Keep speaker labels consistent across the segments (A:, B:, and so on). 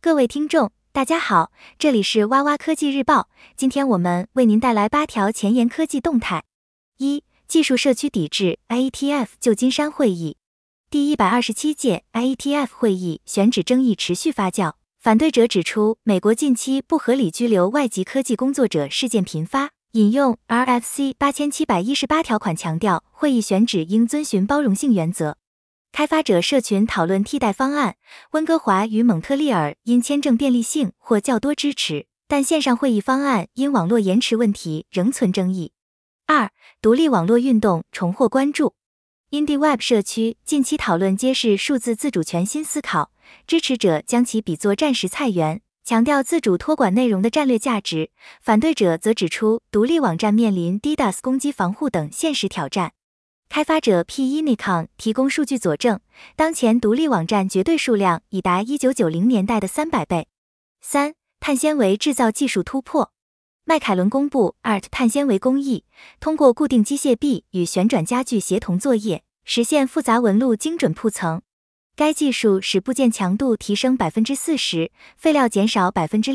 A: 各位听众，大家好，这里是哇哇科技日报。今天我们为您带来8条前沿科技动态。1、技术社区抵制 IETF 旧金山会议。第127届 IETF 会议选址争议持续发酵，反对者指出，美国近期不合理拘留外籍科技工作者事件频发，引用 RFC 8718条款强调，会议选址应遵循包容性原则。开发者社群讨论替代方案，温哥华与蒙特利尔因签证便利性或较多支持，但线上会议方案因网络延迟问题仍存争议。2、独立网络运动重获关注。IndieWeb 社区近期讨论揭示数字自主权新思考，支持者将其比作战时菜园，强调自主托管内容的战略价值，反对者则指出独立网站面临 DDoS 攻击防护等现实挑战。开发者 P-Unicon 提供数据佐证，当前独立网站绝对数量已达1990年代的300倍。3、碳纤维制造技术突破。迈凯伦公布 ART 碳纤维工艺，通过固定机械臂与旋转家具协同作业，实现复杂纹路精准铺层。该技术使部件强度提升 40%， 废料减少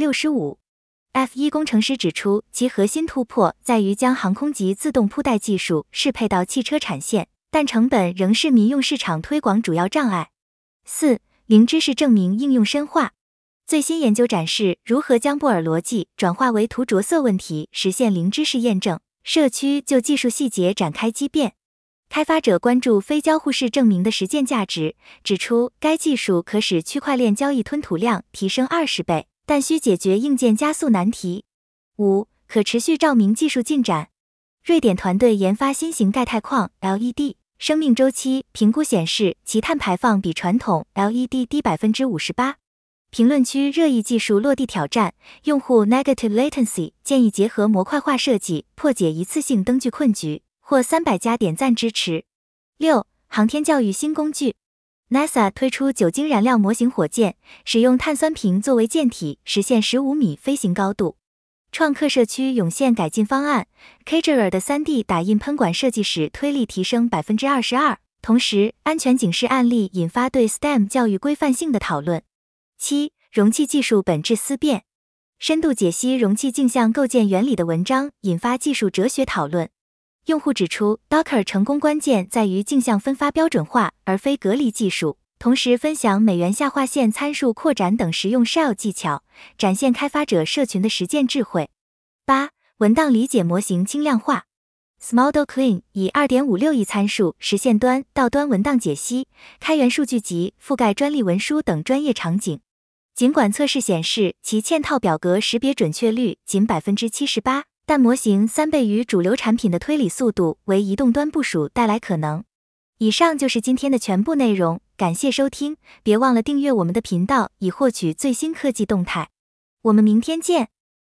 A: 65%。F1 工程师指出，其核心突破在于将航空级自动铺带技术适配到汽车产线，但成本仍是民用市场推广主要障碍。4、零知识证明应用深化。最新研究展示如何将布尔逻辑转化为图着色问题，实现零知识验证。社区就技术细节展开激辩。开发者关注非交互式证明的实践价值，指出该技术可使区块链交易吞吐量提升20倍。但需解决硬件加速难题。5、可持续照明技术进展。瑞典团队研发新型钙钛矿 LED， 生命周期评估显示其碳排放比传统 LED 低 58%。评论区热议技术落地挑战，用户 Negative Latency 建议结合模块化设计破解一次性灯具困局，获300加点赞支持。6、航天教育新工具。NASA 推出酒精燃料模型火箭，使用碳酸瓶作为舰体，实现15米飞行高度。创客社区涌现改进方案 ，Cagerer 的3D 打印喷管设计使推力提升 22%， 同时安全警示案例引发对 STEM 教育规范性的讨论。7、容器技术本质思辨。深度解析容器镜像构建原理的文章引发技术哲学讨论。用户指出 ，Docker 成功关键在于镜像分发标准化，而非隔离技术。同时分享美元下划线参数扩展等实用 Shell 技巧，展现开发者社群的实践智慧。8、文档理解模型轻量化。Smodel Clean 以 2.56 亿参数实现端到端文档解析，开源数据集覆盖专利文书等专业场景。尽管测试显示其嵌套表格识别准确率仅 78%。但模型3倍于主流产品的推理速度为移动端部署带来可能。以上就是今天的全部内容，感谢收听，别忘了订阅我们的频道以获取最新科技动态。我们明天见。